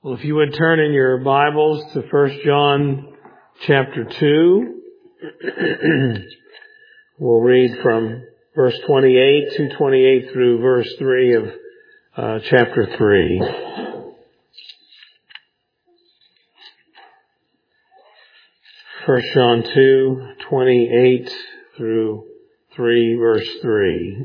Well, if you would turn in your Bibles to 1 John chapter 2, we'll read from verse 28, 2:28 through verse 3 of chapter 3. First John 2:28 through 3, verse 3.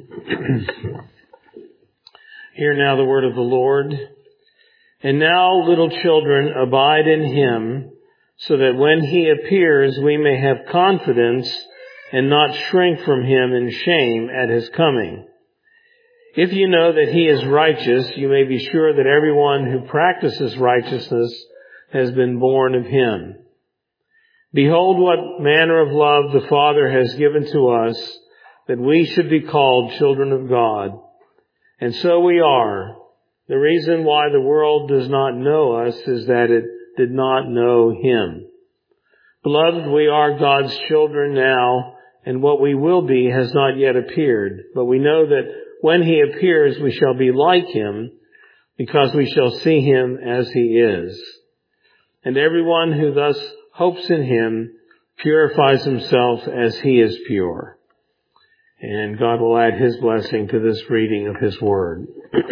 Hear now the word of the Lord. And now, little children, abide in Him, so that when He appears, we may have confidence and not shrink from Him in shame at His coming. If you know that He is righteous, you may be sure that everyone who practices righteousness has been born of Him. Behold what manner of love the Father has given to us, that we should be called children of God. And so we are. The reason why the world does not know us is that it did not know Him. Beloved, we are God's children now, and what we will be has not yet appeared. But we know that when He appears, we shall be like Him, because we shall see Him as He is. And everyone who thus hopes in Him purifies himself as He is pure. And God will add His blessing to this reading of His Word.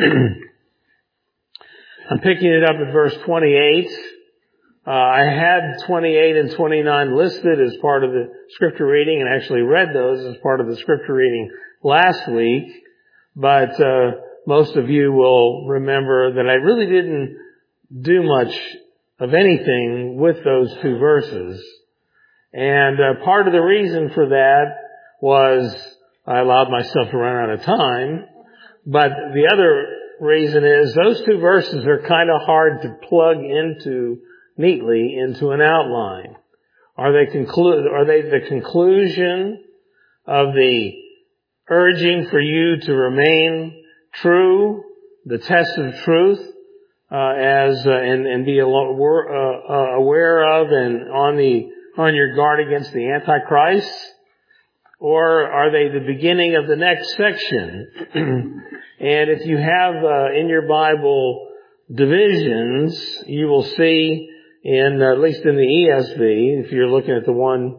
I'm picking it up at verse 28. I had 28 and 29 listed as part of the scripture reading, and actually read those as part of the scripture reading last week. But most of you will remember that I really didn't do much of anything with those two verses. And part of the reason for that was I allowed myself to run out of time. But the other reason is those two verses are kind of hard to plug into neatly into an outline. Are they the conclusion of the urging for you to remain true, the test of truth, and be aware of and on your guard against the Antichrist? Or are they the beginning of the next section? And if you have in your Bible divisions, you will see at least in the ESV, if you're looking at the one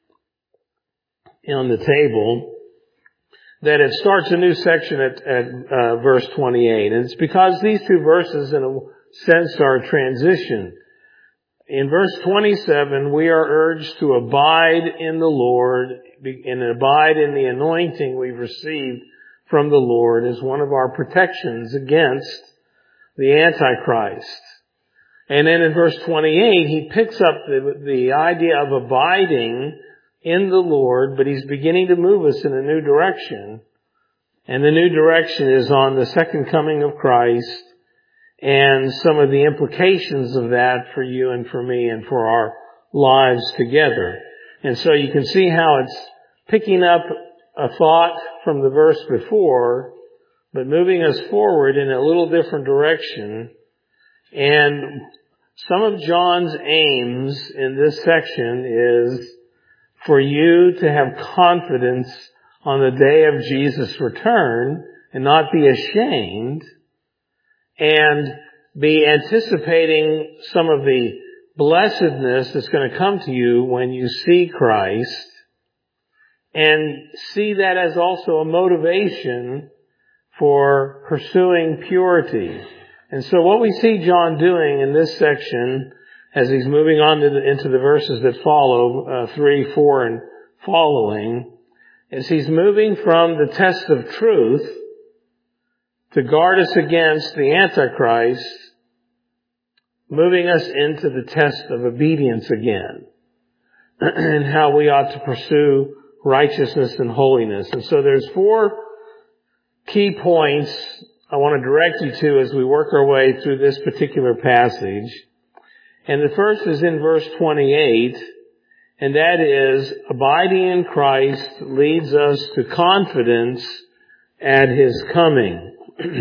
on the table, that it starts a new section at verse 28. And it's because these two verses in a sense are a transition. In verse 27, we are urged to abide in the Lord and abide in the anointing we've received from the Lord as one of our protections against the Antichrist. And then in verse 28, he picks up the idea of abiding in the Lord, but he's beginning to move us in a new direction. And the new direction is on the second coming of Christ and some of the implications of that for you and for me and for our lives together. And so you can see how it's picking up a thought from the verse before, but moving us forward in a little different direction. And some of John's aims in this section is for you to have confidence on the day of Jesus' return and not be ashamed and be anticipating some of the blessedness that's going to come to you when you see Christ, and see that as also a motivation for pursuing purity. And so what we see John doing in this section, as he's moving on into the verses that follow, 3, 4, and following, is he's moving from the test of truth to guard us against the Antichrist, moving us into the test of obedience again, and how we ought to pursue righteousness and holiness. And so there's 4 key points I want to direct you to as we work our way through this particular passage. And the first is in verse 28, and that is, abiding in Christ leads us to confidence at His coming.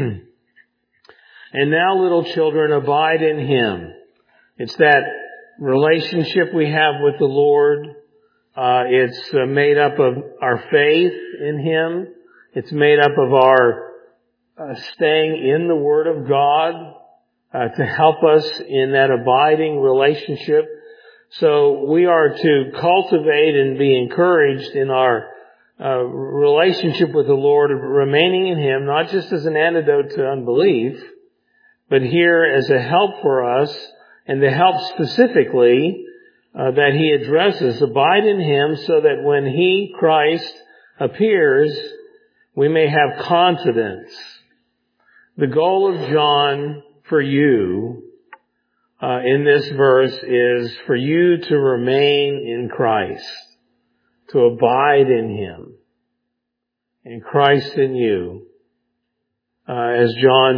And now, little children, abide in Him. It's that relationship we have with the Lord. It's made up of our faith in Him. It's made up of our staying in the Word of God. to help us in that abiding relationship. So we are to cultivate and be encouraged in our relationship with the Lord, of remaining in Him, not just as an antidote to unbelief, but here as a help for us, and the help specifically that He addresses. Abide in Him so that when He, Christ, appears, we may have confidence. The goal of John for you in this verse is for you to remain in Christ, to abide in Him, and Christ in you. As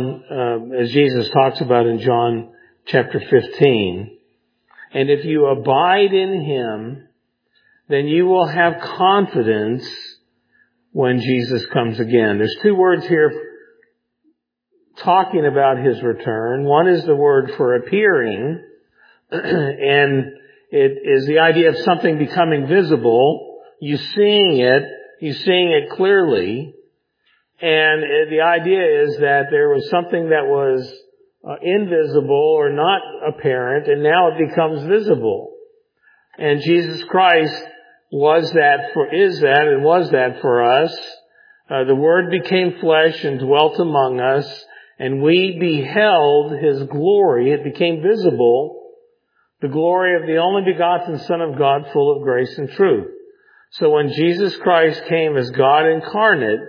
Jesus talks about in John chapter 15. And if you abide in Him, then you will have confidence when Jesus comes again. There's two words here talking about His return. One is the word for appearing, and it is the idea of something becoming visible. You seeing it clearly. And the idea is that there was something that was invisible or not apparent, and now it becomes visible. And Jesus Christ is that for us. The Word became flesh and dwelt among us, and we beheld His glory. It became visible, the glory of the only begotten Son of God, full of grace and truth. So when Jesus Christ came as God incarnate,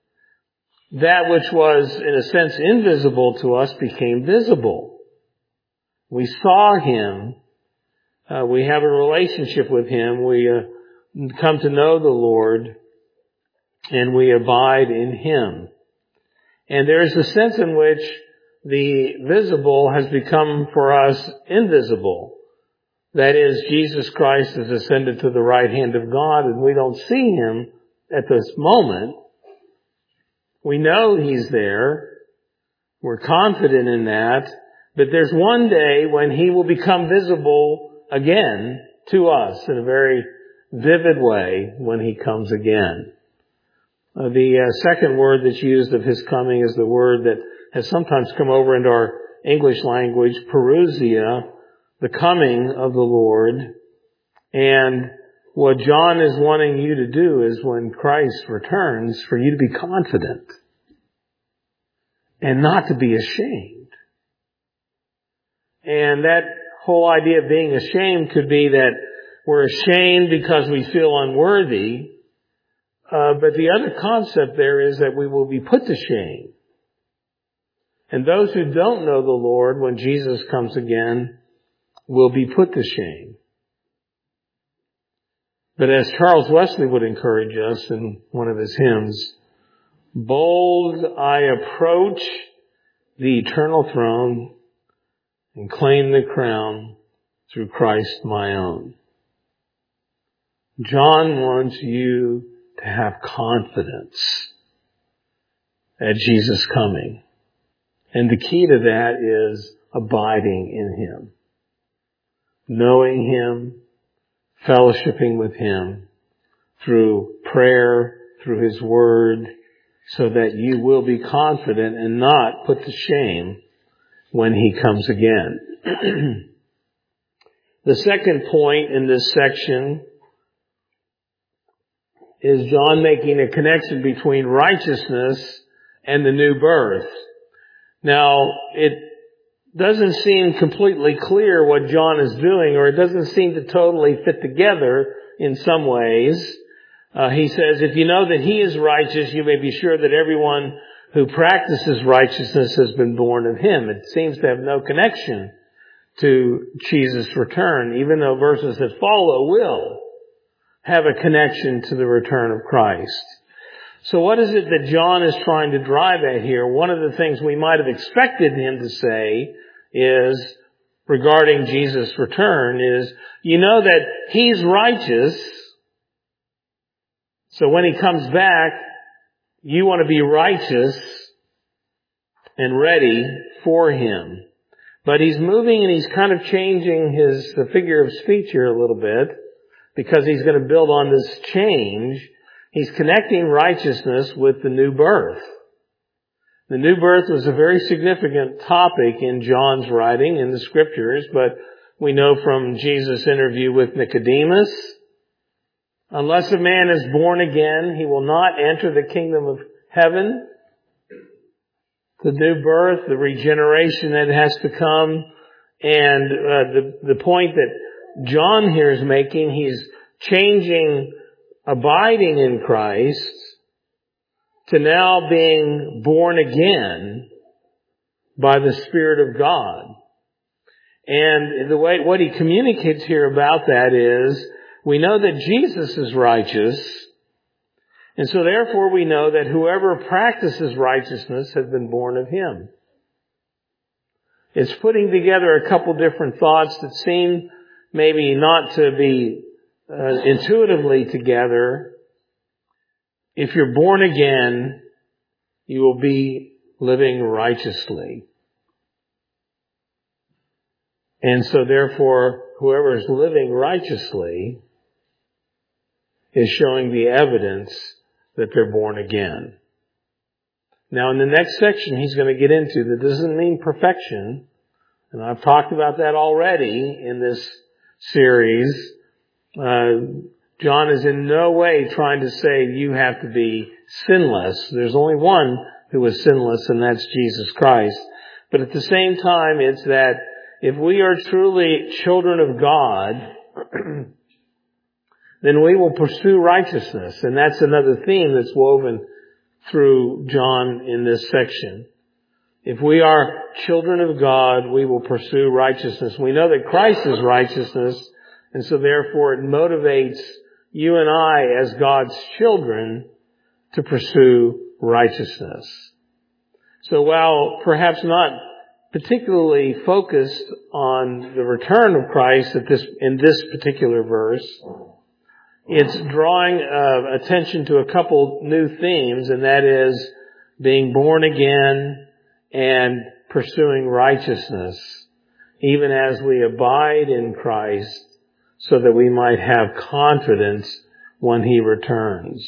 that which was, in a sense, invisible to us became visible. We saw Him. We have a relationship with Him. We come to know the Lord, and we abide in Him. And there is a sense in which the visible has become for us invisible. That is, Jesus Christ has ascended to the right hand of God, and we don't see Him at this moment. We know He's there. We're confident in that. But there's one day when He will become visible again to us in a very vivid way when He comes again. The second word that's used of His coming is the word that has sometimes come over into our English language, parousia, the coming of the Lord. And what John is wanting you to do is when Christ returns, for you to be confident and not to be ashamed. And that whole idea of being ashamed could be that we're ashamed because we feel unworthy. But the other concept there is that we will be put to shame. And those who don't know the Lord, when Jesus comes again, will be put to shame. But as Charles Wesley would encourage us in one of his hymns, bold I approach the eternal throne and claim the crown through Christ my own. John wants you to have confidence at Jesus' coming. And the key to that is abiding in Him, knowing Him, fellowshipping with Him through prayer, through His Word, so that you will be confident and not put to shame when He comes again. The second point in this section is John making a connection between righteousness and the new birth. Now, it doesn't seem completely clear what John is doing, or it doesn't seem to totally fit together in some ways. He says, if you know that He is righteous, you may be sure that everyone who practices righteousness has been born of Him. It seems to have no connection to Jesus' return, even though verses that follow will have a connection to the return of Christ. So what is it that John is trying to drive at here? One of the things we might have expected him to say is, regarding Jesus' return, is, you know that He's righteous, so when He comes back, you want to be righteous and ready for Him. But He's moving and He's kind of changing the figure of speech here a little bit, because He's going to build on this change. He's connecting righteousness with the new birth. The new birth was a very significant topic in John's writing in the Scriptures, but we know from Jesus' interview with Nicodemus, unless a man is born again, he will not enter the kingdom of heaven. The new birth, the regeneration that has to come, and the point that John here is making, he's changing abiding in Christ to now being born again by the Spirit of God. And the way, what he communicates here about that is, we know that Jesus is righteous, and so therefore we know that whoever practices righteousness has been born of Him. It's putting together a couple different thoughts that seem maybe not to be intuitively together. If you're born again, you will be living righteously. And so therefore, whoever is living righteously is showing the evidence that they're born again. Now in the next section he's going to get into, that doesn't mean perfection. And I've talked about that already in this series. John is in no way trying to say you have to be sinless. There's only one who is sinless, and that's Jesus Christ. But at the same time, it's that if we are truly children of God, then we will pursue righteousness. And that's another theme that's woven through John in this section. If we are children of God, we will pursue righteousness. We know that Christ is righteousness, and so therefore it motivates you and I as God's children to pursue righteousness. So while perhaps not particularly focused on the return of Christ in this particular verse, it's drawing attention to a couple new themes, and that is being born again and pursuing righteousness, even as we abide in Christ, so that we might have confidence when He returns.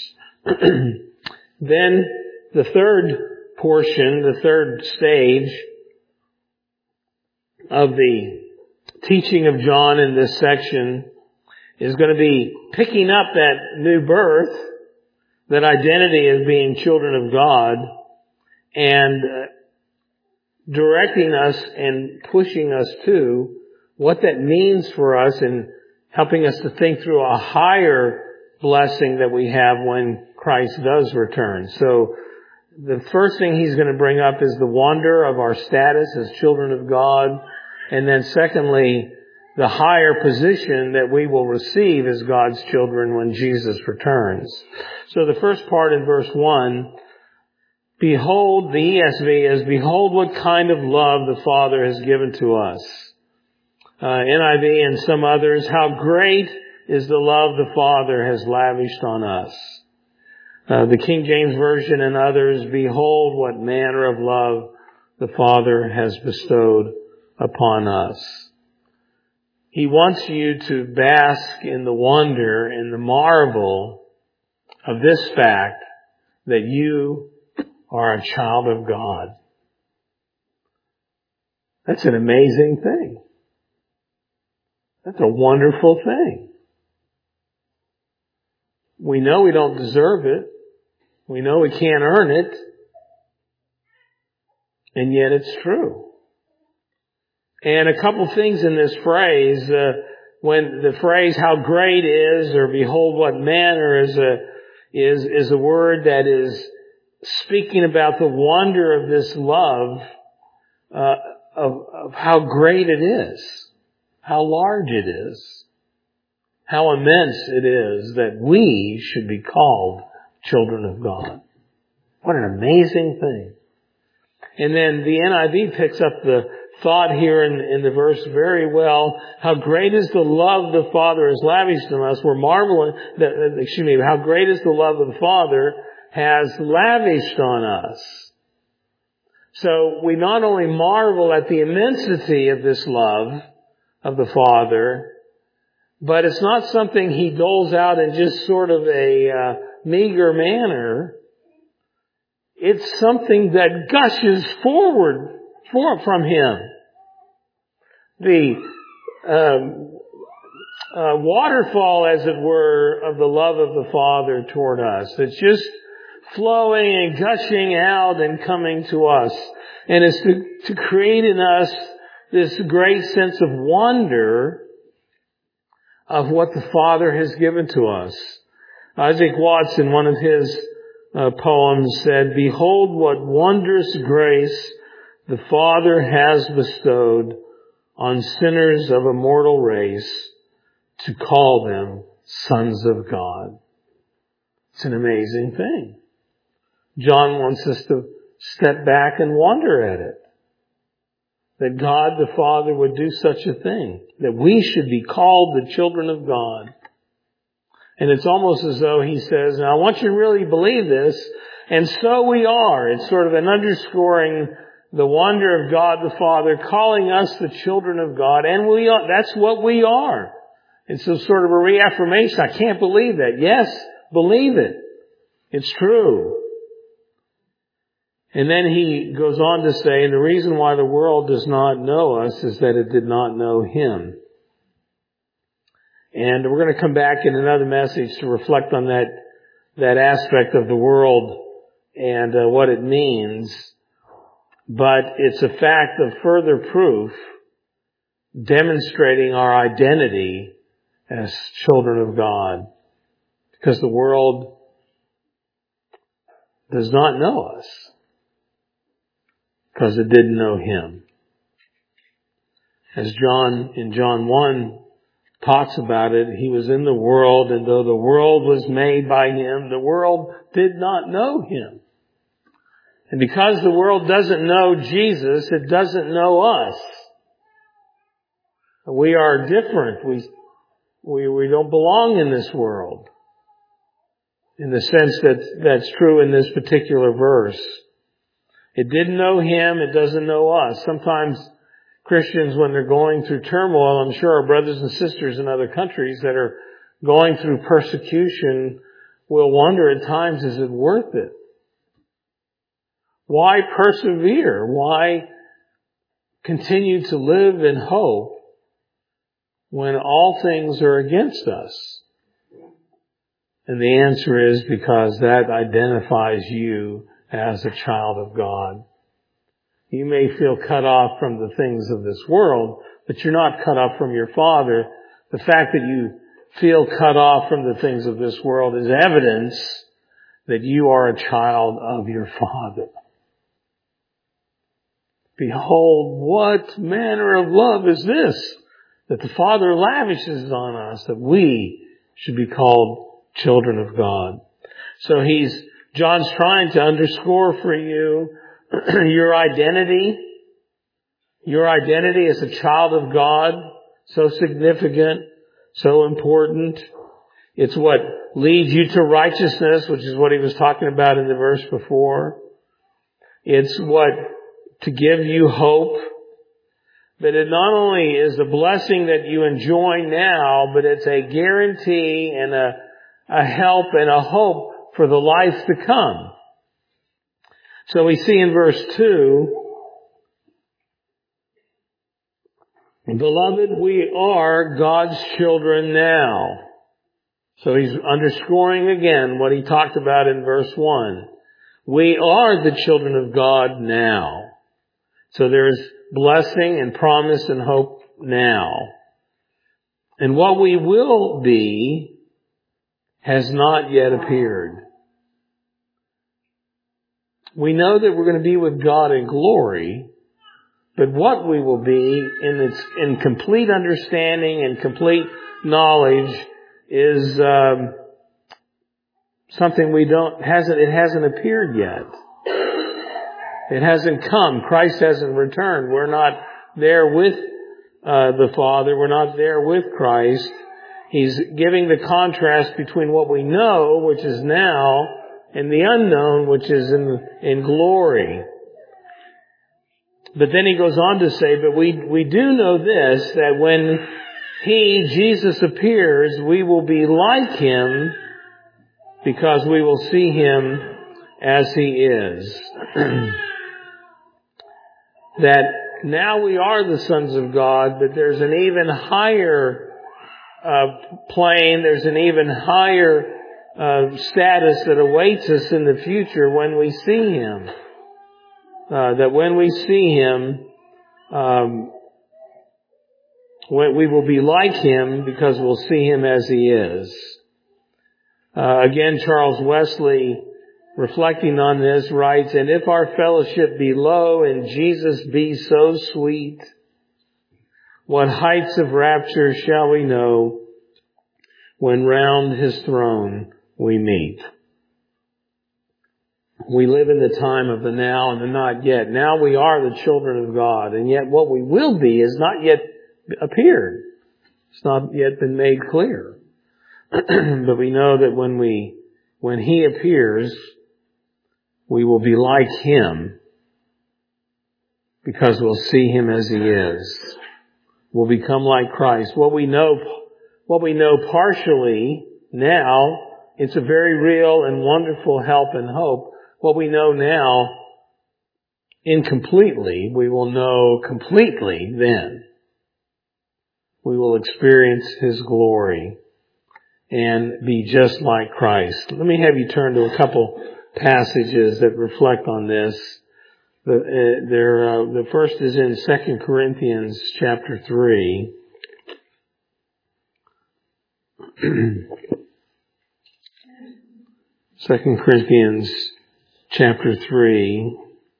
Then the third portion, the third stage of the teaching of John in this section is going to be picking up that new birth, that identity as being children of God, and directing us and pushing us to what that means for us and helping us to think through a higher blessing that we have when Christ does return. So the first thing he's going to bring up is the wonder of our status as children of God. And then secondly, the higher position that we will receive as God's children when Jesus returns. So the first part in verse 1, behold, the ESV is, behold what kind of love the Father has given to us. NIV and some others, how great is the love the Father has lavished on us. The King James Version and others, behold what manner of love the Father has bestowed upon us. He wants you to bask in the wonder and the marvel of this fact that you are a child of God. That's an amazing thing. That's a wonderful thing. We know we don't deserve it. We know we can't earn it. And yet it's true. And a couple things in this phrase, when the phrase how great is, or behold what manner is a word that is speaking about the wonder of this love, of how great it is, how large it is, how immense it is that we should be called children of God. What an amazing thing. And then the NIV picks up the thought here in the verse very well. How great is the love the Father has lavished on us. We're marveling how great is the love of the Father has lavished on us. So we not only marvel at the immensity of this love of the Father, but it's not something He doles out in just sort of a meager manner. It's something that gushes forward from Him. The waterfall, as it were, of the love of the Father toward us. It's just flowing and gushing out and coming to us. And it's to create in us this great sense of wonder of what the Father has given to us. Isaac Watts, in one of his poems, said, "Behold what wondrous grace the Father has bestowed on sinners of a mortal race to call them sons of God." It's an amazing thing. John wants us to step back and wonder at it. That God the Father would do such a thing. That we should be called the children of God. And it's almost as though He says, "Now I want you to really believe this." And so we are. It's sort of an underscoring the wonder of God the Father, calling us the children of God. And we are. That's what we are. It's a sort of a reaffirmation. I can't believe that. Yes, believe it. It's true. And then he goes on to say, and the reason why the world does not know us is that it did not know Him. And we're going to come back in another message to reflect on that aspect of the world and what it means. But it's a fact of further proof demonstrating our identity as children of God. Because the world does not know us. Because it didn't know Him. As John, in John 1, talks about it, He was in the world, and though the world was made by Him, the world did not know Him. And because the world doesn't know Jesus, it doesn't know us. We are different. We don't belong in this world. In the sense that's true in this particular verse. It didn't know Him, it doesn't know us. Sometimes Christians, when they're going through turmoil, I'm sure our brothers and sisters in other countries that are going through persecution will wonder at times, is it worth it? Why persevere? Why continue to live in hope when all things are against us? And the answer is because that identifies you as a child of God. You may feel cut off from the things of this world, but you're not cut off from your Father. The fact that you feel cut off from the things of this world is evidence that you are a child of your Father. Behold, what manner of love is this that the Father lavishes on us, that we should be called children of God. So John's trying to underscore for you your identity as a child of God, so significant, so important. It's what leads you to righteousness, which is what he was talking about in the verse before. It's what to give you hope. But it not only is a blessing that you enjoy now, but it's a guarantee and a help and a hope for the life to come. So we see in verse 2, "Beloved, we are God's children now." So he's underscoring again what he talked about in verse 1. We are the children of God now. So there's blessing and promise and hope now. And what we will be has not yet appeared. We know that we're going to be with God in glory, but what we will be in complete understanding and complete knowledge is something it hasn't appeared yet. It hasn't come. Christ hasn't returned. We're not there with the Father. We're not there with Christ. He's giving the contrast between what we know, which is now, and the unknown, which is in glory. But then he goes on to say, but we do know this, that when Jesus appears, we will be like Him because we will see Him as He is. That now we are the sons of God, but there's an even higher plane, there's an even higher status that awaits us in the future when we see Him. That when we see Him, we will be like Him because we'll see Him as He is. Again, Charles Wesley, reflecting on this, writes, "And if our fellowship be low and Jesus be so sweet, what heights of rapture shall we know when round His throne we meet?" We live in the time of the now and the not yet. Now we are the children of God, and yet what we will be has not yet appeared. It's not yet been made clear. But we know that when He appears, we will be like Him because we'll see Him as He is. We'll become like Christ. What we know partially now, it's a very real and wonderful help and hope. What we know now incompletely, we will know completely then. We will experience His glory and be just like Christ. Let me have you turn to a couple passages that reflect on this. The first is in 2 Corinthians chapter 3. 2 Corinthians chapter 3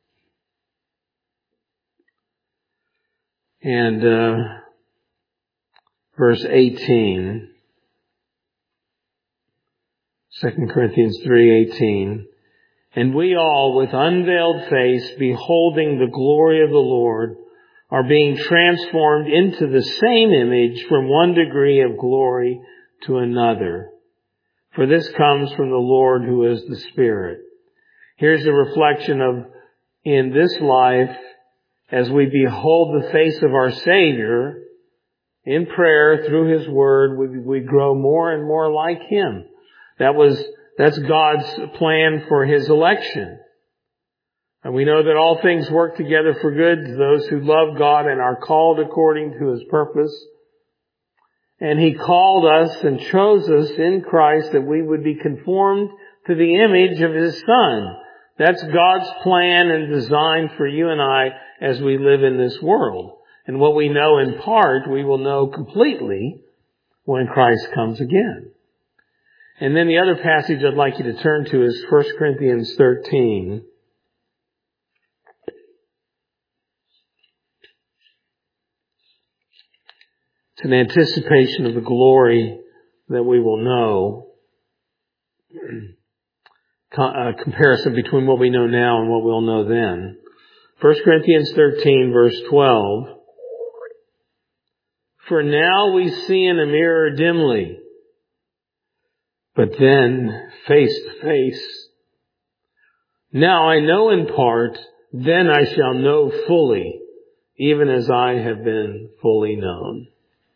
and verse 18. 2 Corinthians 3:18. "And we all, with unveiled face, beholding the glory of the Lord, are being transformed into the same image from one degree of glory to another. For this comes from the Lord who is the Spirit." Here's a reflection of, in this life, as we behold the face of our Savior, in prayer, through His Word, we grow more and more like Him. That's God's plan for His election. And we know that all things work together for good to those who love God and are called according to His purpose. And He called us and chose us in Christ that we would be conformed to the image of His Son. That's God's plan and design for you and I as we live in this world. And what we know in part, we will know completely when Christ comes again. And then the other passage I'd like you to turn to is 1 Corinthians 13. It's an anticipation of the glory that we will know. A comparison between what we know now and what we'll know then. 1 Corinthians 13, verse 12. "For now we see in a mirror dimly, but then face to face. Now I know in part, then I shall know fully, even as I have been fully known."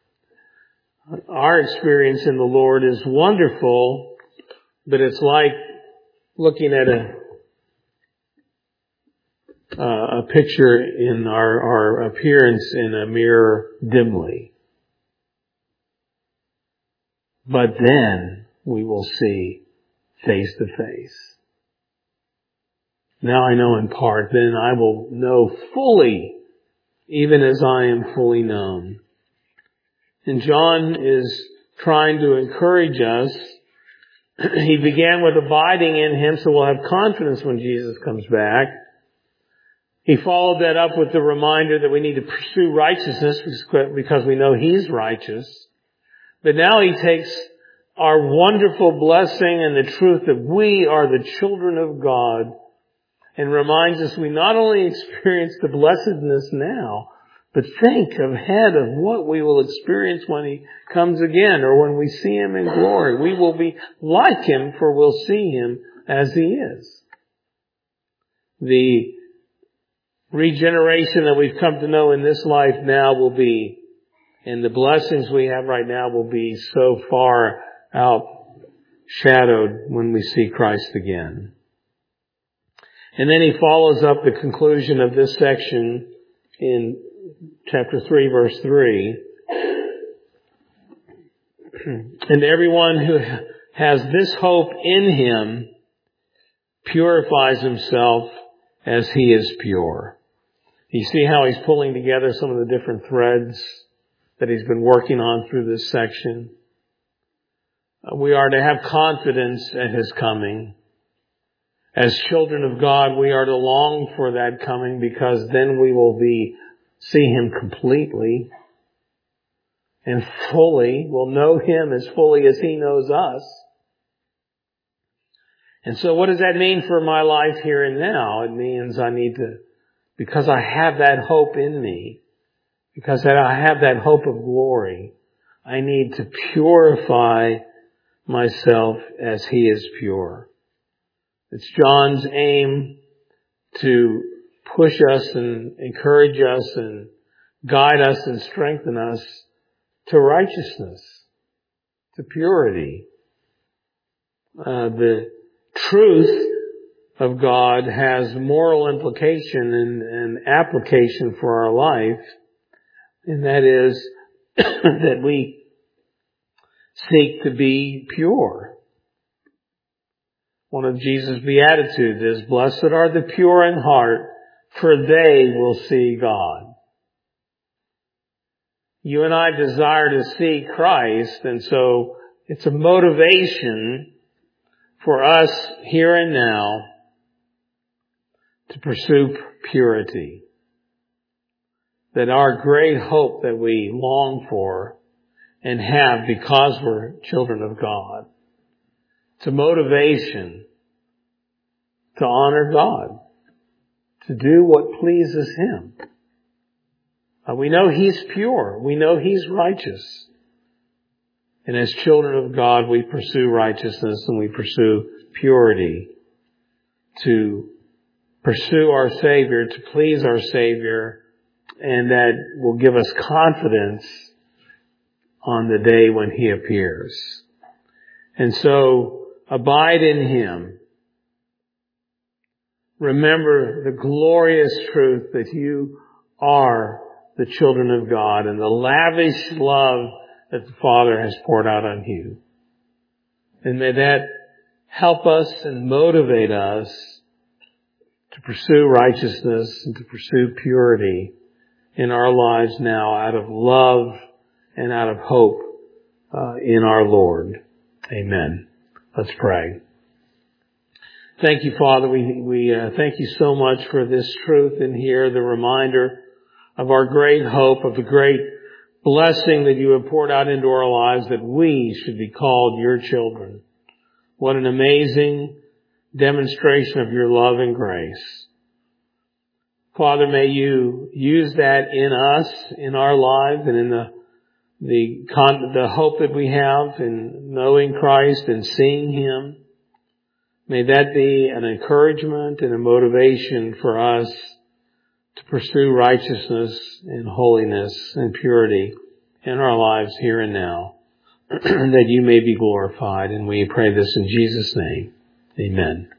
Our experience in the Lord is wonderful, but it's like looking at a picture in our appearance in a mirror dimly. But then we will see face to face. Now I know in part, then I will know fully, even as I am fully known. And John is trying to encourage us. He began with abiding in Him, so we'll have confidence when Jesus comes back. He followed that up with the reminder that we need to pursue righteousness because we know He's righteous. But now He takes our wonderful blessing and the truth that we are the children of God and reminds us we not only experience the blessedness now, but think ahead of what we will experience when He comes again or when we see Him in glory. We will be like Him, for we'll see Him as He is. The regeneration that we've come to know in this life now will be, and the blessings we have right now will be so far outshadowed when we see Christ again. And then he follows up the conclusion of this section in chapter 3, verse 3. And everyone who has this hope in him purifies himself as he is pure. You see how he's pulling together some of the different threads that he's been working on through this section. We are to have confidence at his coming. As children of God, we are to long for that coming, because then we will see him completely and fully. We'll know him as fully as he knows us. And so what does that mean for my life here and now? It means I need to, because I have that hope in me, because I have that hope of glory, I need to purify myself as he is pure. It's John's aim to push us and encourage us and guide us and strengthen us to righteousness, to purity. The truth of God has moral implication and application for our life, and that is that we seek to be pure. One of Jesus' Beatitudes is, "Blessed are the pure in heart, for they will see God." You and I desire to see Christ, and so it's a motivation for us here and now to pursue purity. That our great hope that we long for and have because we're children of God, it's a motivation to honor God, to do what pleases him. We know he's pure. We know he's righteous. And as children of God, we pursue righteousness and we pursue purity to pursue our Savior, to please our Savior, and that will give us confidence on the day when he appears. And so, abide in him. Remember the glorious truth that you are the children of God and the lavish love that the Father has poured out on you. And may that help us and motivate us to pursue righteousness and to pursue purity in our lives now out of love and out of hope in our Lord. Amen. Let's pray. Thank you, Father. We thank you so much for this truth in here, the reminder of our great hope, of the great blessing that you have poured out into our lives, that we should be called your children. What an amazing demonstration of your love and grace. Father, may you use that in us, in our lives, and in the hope that we have in knowing Christ and seeing him. May that be an encouragement and a motivation for us to pursue righteousness and holiness and purity in our lives here and now, that you may be glorified. And we pray this in Jesus' name. Amen.